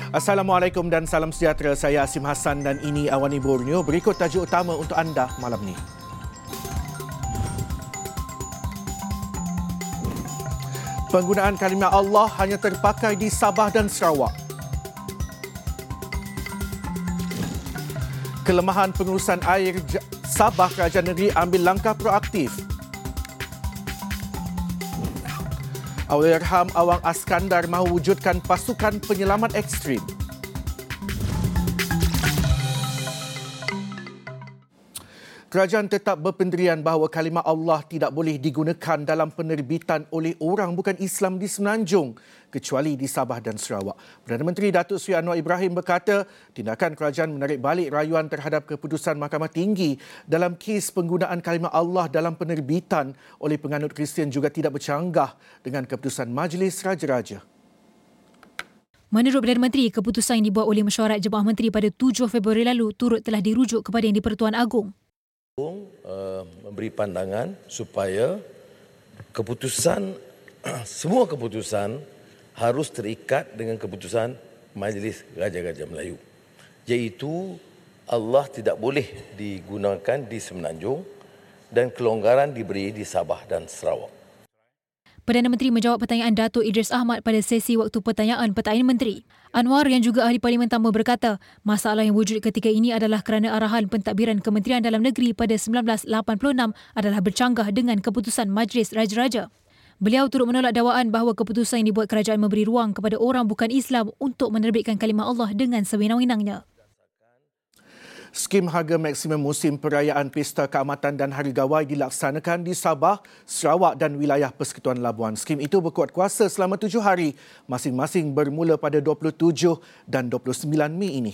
Assalamualaikum dan salam sejahtera. Saya Asim Hassan dan ini Awani Borneo. Berikut tajuk utama untuk anda malam ini. Penggunaan kalimah Allah hanya terpakai di Sabah dan Sarawak. Kelemahan pengurusan air Sabah, Kerajaan Negeri ambil langkah proaktif. Allahyarham Awang Askandar mahu wujudkan pasukan penyelamat ekstrim. Kerajaan tetap berpendirian bahawa kalimah Allah tidak boleh digunakan dalam penerbitan oleh orang bukan Islam di Semenanjung, kecuali di Sabah dan Sarawak. Perdana Menteri Datuk Seri Anwar Ibrahim berkata, tindakan kerajaan menarik balik rayuan terhadap keputusan Mahkamah Tinggi dalam kes penggunaan kalimah Allah dalam penerbitan oleh penganut Kristian juga tidak bercanggah dengan keputusan Majlis Raja-Raja. Menurut Perdana Menteri, keputusan yang dibuat oleh Mesyuarat Jemaah Menteri pada 7 Februari lalu turut telah dirujuk kepada Yang di-Pertuan Agong. Memberi pandangan supaya semua keputusan harus terikat dengan keputusan Majlis Raja-Raja Melayu, iaitu Allah tidak boleh digunakan di Semenanjung dan kelonggaran diberi di Sabah dan Sarawak. Perdana Menteri menjawab pertanyaan Datuk Idris Ahmad pada sesi waktu pertanyaan Pertanyaan Menteri. Anwar yang juga Ahli Parlimen Tambah berkata, masalah yang wujud ketika ini adalah kerana arahan pentadbiran Kementerian Dalam Negeri pada 1986 adalah bercanggah dengan keputusan Majlis Raja-Raja. Beliau turut menolak dakwaan bahawa keputusan yang dibuat kerajaan memberi ruang kepada orang bukan Islam untuk menerbitkan kalimah Allah dengan sewenang-wenangnya. Skim harga maksimum musim perayaan Pesta Keamatan dan Hari Gawai dilaksanakan di Sabah, Sarawak dan wilayah Persekutuan Labuan. Skim itu berkuat kuasa selama 7 hari, masing-masing bermula pada 27 dan 29 Mei ini.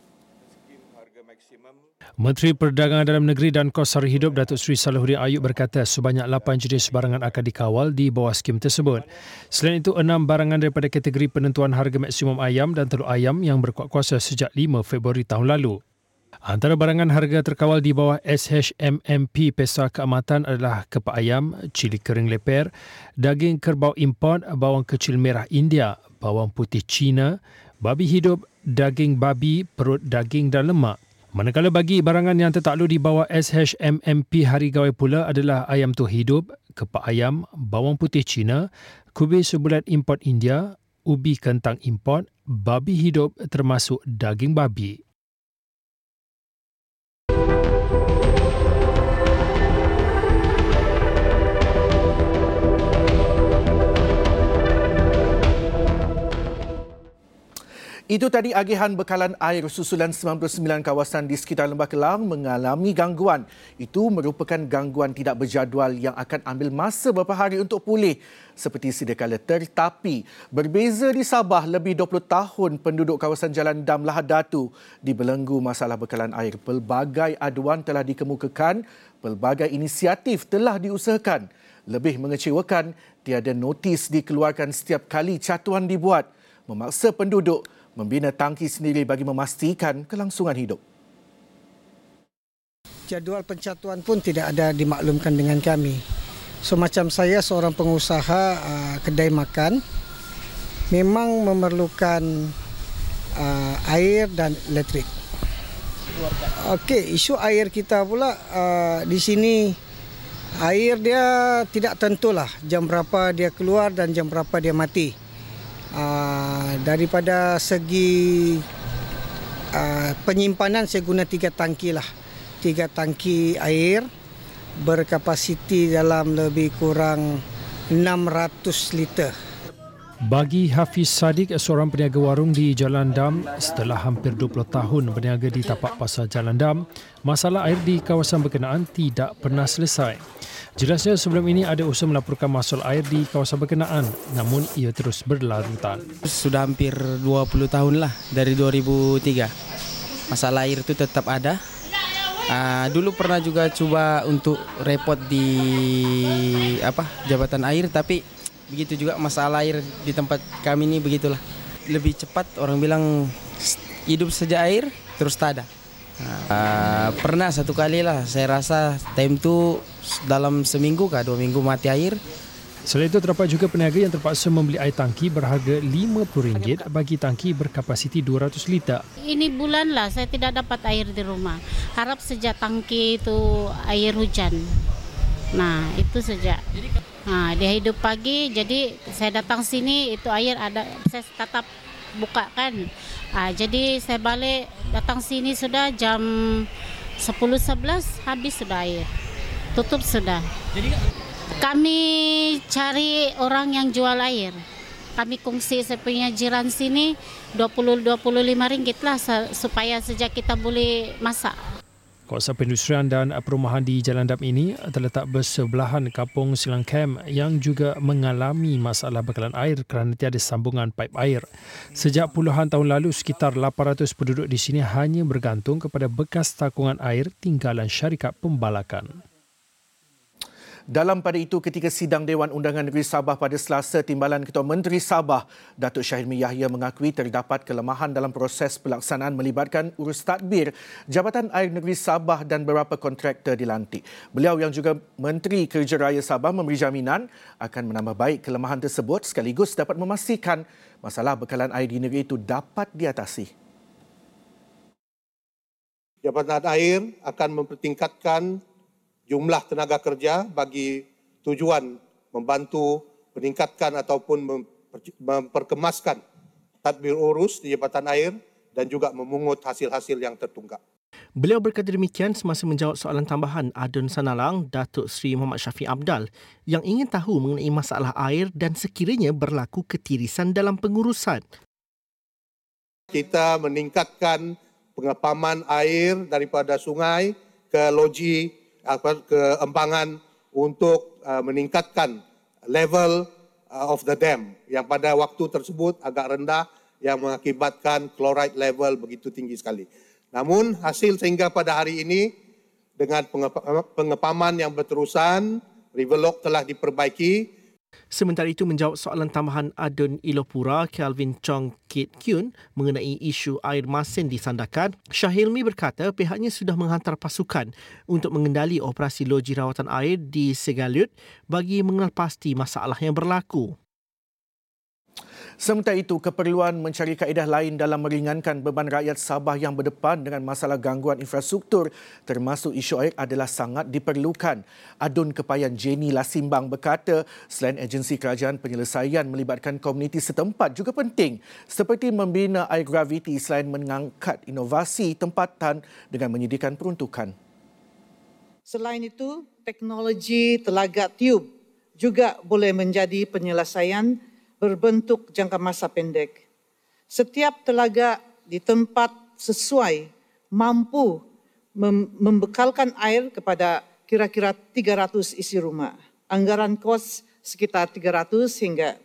Menteri Perdagangan Dalam Negeri dan Kos Sara Hidup Datuk Seri Salihuddin Ayub berkata sebanyak 8 jenis barangan akan dikawal di bawah skim tersebut. Selain itu, 6 barangan daripada kategori penentuan harga maksimum ayam dan telur ayam yang berkuat kuasa sejak 5 Februari tahun lalu. Antara barangan harga terkawal di bawah SHMMP Pesta Keamatan adalah kepak ayam, cili kering leper, daging kerbau import, bawang kecil merah India, bawang putih Cina, babi hidup, daging babi, perut daging dan lemak. Manakala bagi barangan yang tertakluk di bawah SHMMP Hari Gawai pula adalah ayam tuah hidup, kepak ayam, bawang putih Cina, kubis sebulan import India, ubi kentang import, babi hidup termasuk daging babi. Itu tadi agihan bekalan air susulan 99 kawasan di sekitar Lembah Kelang mengalami gangguan. Itu merupakan gangguan tidak berjadual yang akan ambil masa beberapa hari untuk pulih seperti sedia kala. Tetapi berbeza di Sabah, lebih 20 tahun penduduk kawasan Jalan Dam Lahad Datu dibelenggu masalah bekalan air. Pelbagai aduan telah dikemukakan, pelbagai inisiatif telah diusahakan. Lebih mengecewakan, tiada notis dikeluarkan setiap kali catuan dibuat, memaksa penduduk membina tangki sendiri bagi memastikan kelangsungan hidup. Jadual pencatuan pun tidak ada dimaklumkan dengan kami. So macam saya seorang pengusaha kedai makan, memang memerlukan air dan elektrik. Okey, isu air kita pula di sini, air dia tidak tentulah jam berapa dia keluar dan jam berapa dia mati. Daripada segi penyimpanan saya guna 3 tangki lah. 3 tangki air berkapasiti dalam lebih kurang 600 liter. Bagi Hafiz Sadiq, seorang peniaga warung di Jalan Dam, setelah hampir 20 tahun berniaga di tapak pasar Jalan Dam, masalah air di kawasan berkenaan tidak pernah selesai. Jelasnya sebelum ini ada usaha melaporkan masalah air di kawasan berkenaan, namun ia terus berlarutan. Sudah hampir 20 tahun lah, dari 2003. Masalah air itu tetap ada. Dulu pernah juga coba untuk repot di jabatan air, tapi begitu juga masalah air di tempat kami ini begitulah. Lebih cepat, orang bilang hidup sejak air terus tak ada. Pernah satu kali lah, saya rasa time tu dalam seminggu kah 2 minggu mati air. Selain itu, terdapat juga peniaga yang terpaksa membeli air tangki berharga RM50 bagi tangki berkapasiti 200 liter. Ini bulan lah saya tidak dapat air di rumah. Harap sejak tangki itu air hujan. Nah, itu sejak. Nah, dia hidup pagi, jadi saya datang sini itu air ada, saya tetap buka kan. Jadi saya balik datang sini sudah jam 10-11 habis sudah air. Tutup sudah. Kami cari orang yang jual air. Kami kongsi saya punya jiran sini 20-25 ringgit lah supaya sejak kita boleh masak. Kawasan perindustrian dan perumahan di Jalan Dam ini terletak bersebelahan Kampung Silang Camp yang juga mengalami masalah bekalan air kerana tiada sambungan paip air. Sejak puluhan tahun lalu, sekitar 800 penduduk di sini hanya bergantung kepada bekas takungan air tinggalan syarikat pembalakan. Dalam pada itu, ketika sidang Dewan Undangan Negeri Sabah pada Selasa, Timbalan Ketua Menteri Sabah, Datuk Syahilmi Yahya mengakui terdapat kelemahan dalam proses pelaksanaan melibatkan urus tadbir Jabatan Air Negeri Sabah dan beberapa kontraktor dilantik. Beliau yang juga Menteri Kerja Raya Sabah memberi jaminan akan menambah baik kelemahan tersebut sekaligus dapat memastikan masalah bekalan air di negeri itu dapat diatasi. Jabatan Air akan mempertingkatkan jumlah tenaga kerja bagi tujuan membantu meningkatkan ataupun memperkemaskan tadbir urus di Jabatan Air dan juga memungut hasil-hasil yang tertunggak. Beliau berkata demikian semasa menjawab soalan tambahan Adun Sanalang Datuk Seri Muhammad Syafiq Abdal yang ingin tahu mengenai masalah air dan sekiranya berlaku ketirisan dalam pengurusan. Kita meningkatkan pengepaman air daripada sungai ke loji ke empangan untuk meningkatkan level of the dam yang pada waktu tersebut agak rendah yang mengakibatkan chloride level begitu tinggi sekali. Namun hasil sehingga pada hari ini dengan pengepaman yang berterusan, Riverlock telah diperbaiki. Sementara itu, menjawab soalan tambahan Adun Ilopura, Kelvin Chong Kit Kyun mengenai isu air masin di Sandakan, Syahilmi berkata pihaknya sudah menghantar pasukan untuk mengendali operasi loji rawatan air di Segalut bagi mengenal pasti masalah yang berlaku. Sementara itu, keperluan mencari kaedah lain dalam meringankan beban rakyat Sabah yang berdepan dengan masalah gangguan infrastruktur termasuk isu air adalah sangat diperlukan. Adun Kepayan Jenny Lasimbang berkata, selain agensi kerajaan, penyelesaian melibatkan komuniti setempat juga penting seperti membina air graviti selain mengangkat inovasi tempatan dengan menyediakan peruntukan. Selain itu, teknologi telaga tiub juga boleh menjadi penyelesaian berbentuk jangka masa pendek. Setiap telaga di tempat sesuai mampu membekalkan air kepada kira-kira 300 isi rumah. Anggaran kos sekitar 200 hingga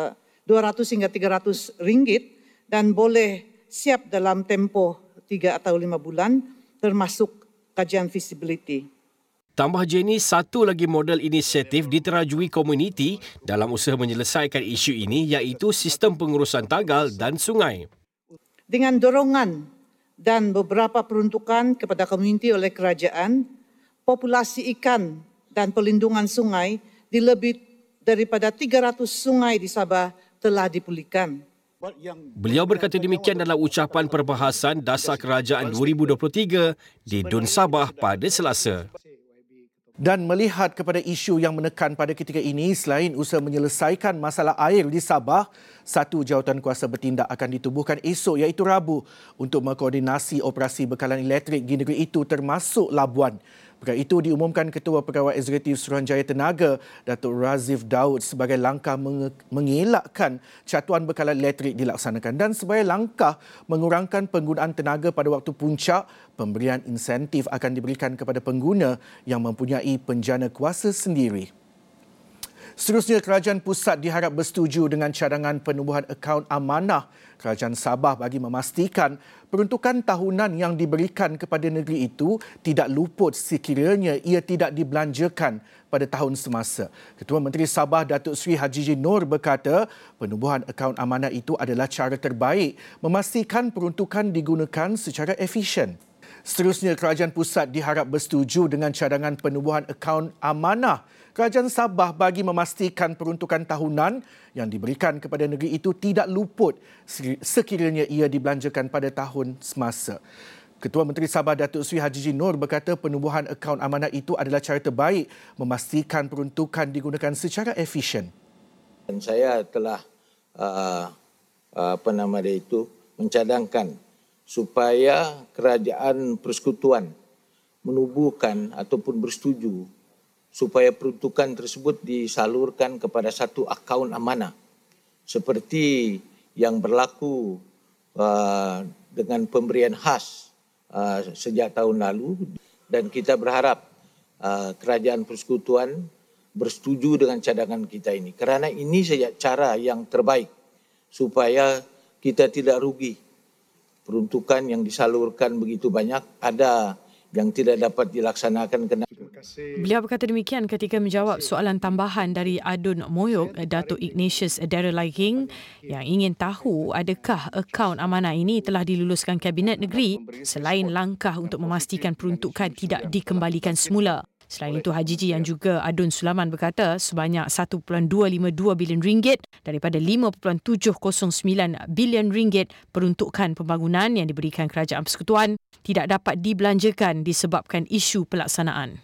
300 ringgit dan boleh siap dalam tempoh 3 atau 5 bulan termasuk kajian feasibility. Tambah Jenny, satu lagi model inisiatif diterajui komuniti dalam usaha menyelesaikan isu ini iaitu sistem pengurusan tagal dan sungai. Dengan dorongan dan beberapa peruntukan kepada komuniti oleh kerajaan, populasi ikan dan pelindungan sungai di lebih daripada 300 sungai di Sabah telah dipulihkan. Beliau berkata demikian dalam ucapan perbahasan Dasar Kerajaan 2023 di Dun Sabah pada Selasa. Dan melihat kepada isu yang menekan pada ketika ini, selain usaha menyelesaikan masalah air di Sabah, satu jawatan kuasa bertindak akan ditubuhkan esok iaitu Rabu untuk mengkoordinasi operasi bekalan elektrik di negeri itu termasuk Labuan. Perkara itu diumumkan Ketua Pegawai Eksekutif Suruhanjaya Tenaga, Datuk Razif Daud sebagai langkah mengelakkan catuan bekalan elektrik dilaksanakan dan sebagai langkah mengurangkan penggunaan tenaga pada waktu puncak, pemberian insentif akan diberikan kepada pengguna yang mempunyai penjana kuasa sendiri. Seterusnya, Kerajaan Pusat diharap bersetuju dengan cadangan penubuhan akaun amanah Kerajaan Sabah bagi memastikan peruntukan tahunan yang diberikan kepada negeri itu tidak luput sekiranya ia tidak dibelanjakan pada tahun semasa. Ketua Menteri Sabah Datuk Seri Haji Nur berkata penubuhan akaun amanah itu adalah cara terbaik memastikan peruntukan digunakan secara efisien. Seterusnya, Kerajaan Pusat diharap bersetuju dengan cadangan penubuhan akaun amanah Kerajaan Sabah bagi memastikan peruntukan tahunan yang diberikan kepada negeri itu tidak luput sekiranya ia dibelanjakan pada tahun semasa. Ketua Menteri Sabah Datuk Seri Hajiji Noor berkata penubuhan akaun amanah itu adalah cara terbaik memastikan peruntukan digunakan secara efisien. Dan saya telah mencadangkan supaya kerajaan persekutuan menubuhkan ataupun bersetuju supaya peruntukan tersebut disalurkan kepada satu akaun amanah seperti yang berlaku dengan pemberian khas sejak tahun lalu, dan kita berharap kerajaan persekutuan bersetuju dengan cadangan kita ini kerana ini saja cara yang terbaik supaya kita tidak rugi. Peruntukan yang disalurkan begitu banyak, ada yang tidak dapat dilaksanakan kena. Beliau berkata demikian ketika menjawab soalan tambahan dari Adun Moyok, Datuk Ignatius Darulahing, yang ingin tahu adakah akaun amanah ini telah diluluskan Kabinet Negeri selain langkah untuk memastikan peruntukan tidak dikembalikan semula. Selain itu, Hajiji yang juga Adun Sulaman berkata sebanyak 1.252 bilion ringgit daripada 5.709 bilion ringgit peruntukan pembangunan yang diberikan Kerajaan Persekutuan tidak dapat dibelanjakan disebabkan isu pelaksanaan.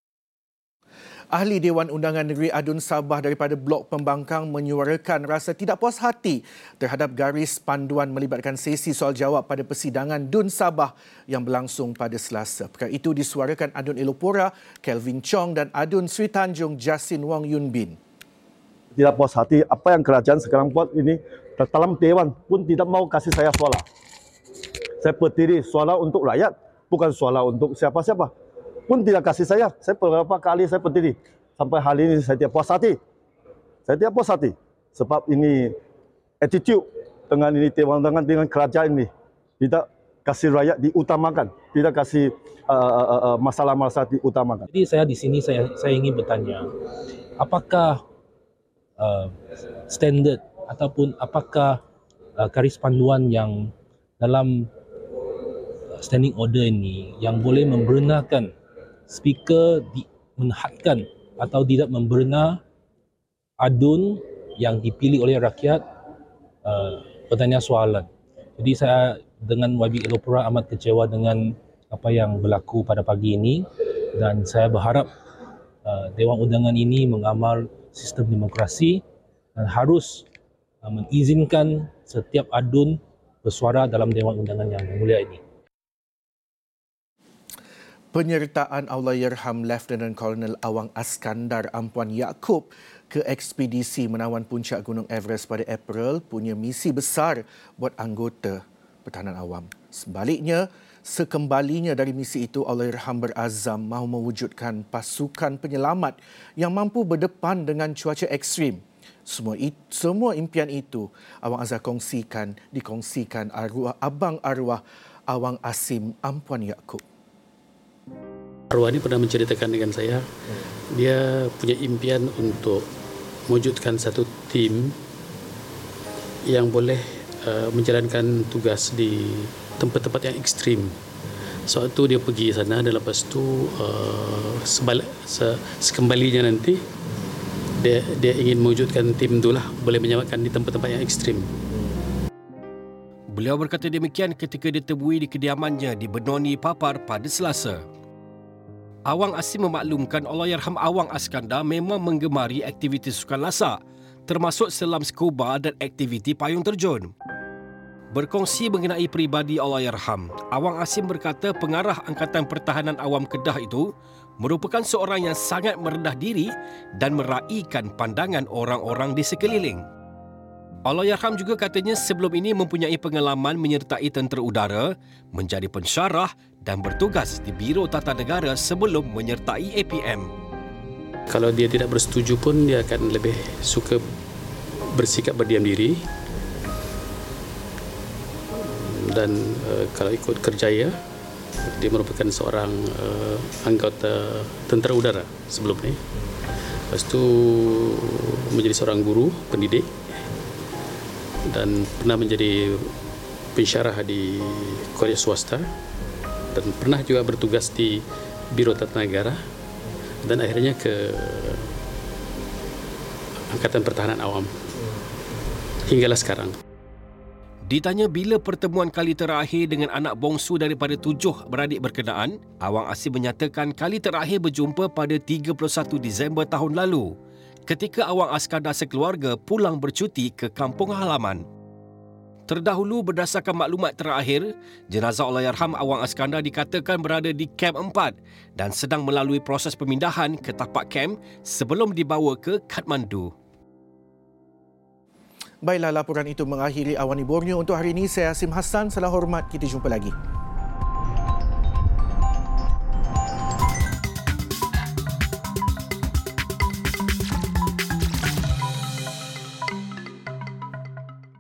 Ahli Dewan Undangan Negeri Adun Sabah daripada Blok Pembangkang menyuarakan rasa tidak puas hati terhadap garis panduan melibatkan sesi soal jawab pada persidangan Dun Sabah yang berlangsung pada Selasa. Perkara itu disuarakan Adun Ilopura, Kelvin Chong dan Adun Sri Tanjung Jasin Wong Yun Bin. Tidak puas hati apa yang kerajaan sekarang buat ini, dalam Dewan pun tidak mau kasih saya suara. Saya berdiri suara untuk rakyat, bukan suara untuk siapa-siapa. Pun tidak kasih saya. Saya beberapa kali saya berdiri. Sampai hari ini saya tidak puas hati. Saya tidak puas hati. Sebab ini attitude dengan ini dengan kerajaan ini. Tidak kasih rakyat diutamakan. Tidak kasih masalah-masalah diutamakan. Jadi saya di sini saya ingin bertanya. Apakah standard ataupun apakah garis panduan yang dalam standing order ini yang boleh membenarkan speaker menhadkan atau tidak membenar adun yang dipilih oleh rakyat bertanya soalan. Jadi saya dengan YB Ilopura amat kecewa dengan apa yang berlaku pada pagi ini, dan saya berharap Dewan Undangan ini mengamal sistem demokrasi dan harus mengizinkan setiap adun bersuara dalam Dewan Undangan yang mulia ini. Penyertaan Allahyarham Lieutenant Colonel Awang Askandar Ampuan Yaakob ke ekspedisi menawan puncak Gunung Everest pada April punya misi besar buat anggota pertahanan awam. Sebaliknya, sekembalinya dari misi itu, Allahyarham berazam mahu mewujudkan pasukan penyelamat yang mampu berdepan dengan cuaca ekstrim. Semua impian itu Awang Azhar dikongsikan abang arwah Awang Asim Ampuan Yaakob. Arwah ini pernah menceritakan dengan saya, dia punya impian untuk mewujudkan satu tim yang boleh menjalankan tugas di tempat-tempat yang ekstrim. Soal itu dia pergi sana, dan lepas itu sekembalinya nanti dia ingin mewujudkan tim itulah boleh menyelamatkan di tempat-tempat yang ekstrim. Beliau berkata demikian ketika ditemui di kediamannya di Benoni, Papar pada Selasa. Awang Asim memaklumkan Allahyarham Awang Askandar memang menggemari aktiviti sukan lasak, termasuk selam scuba dan aktiviti payung terjun. Berkongsi mengenai peribadi Allahyarham, Awang Asim berkata pengarah Angkatan Pertahanan Awam Kedah itu merupakan seorang yang sangat merendah diri dan meraihkan pandangan orang-orang di sekeliling. Allahyarham juga katanya sebelum ini mempunyai pengalaman menyertai tentera udara, menjadi pensyarah dan bertugas di Biro Tata Negara sebelum menyertai APM. Kalau dia tidak bersetuju pun dia akan lebih suka bersikap berdiam diri. Dan kalau ikut kerjaya, dia merupakan seorang anggota tentera udara sebelum ini. Lepas itu menjadi seorang guru, pendidik, dan pernah menjadi pensyarah di Korea swasta, dan pernah juga bertugas di Biro Tata Negara, dan akhirnya ke Angkatan Pertahanan Awam hinggalah sekarang. Ditanya bila pertemuan kali terakhir dengan anak bongsu daripada 7 beradik berkenaan, Awang Asih menyatakan kali terakhir berjumpa pada 31 Disember tahun lalu ketika Awang Askandar sekeluarga pulang bercuti ke kampung halaman. Terdahulu berdasarkan maklumat terakhir, jenazah Allahyarham Awang Askandar dikatakan berada di Kem 4 dan sedang melalui proses pemindahan ke tapak kem sebelum dibawa ke Kathmandu. Baiklah, laporan itu mengakhiri Awani Borneo untuk hari ini. Saya Asim Hassan. Salam hormat. Kita jumpa lagi.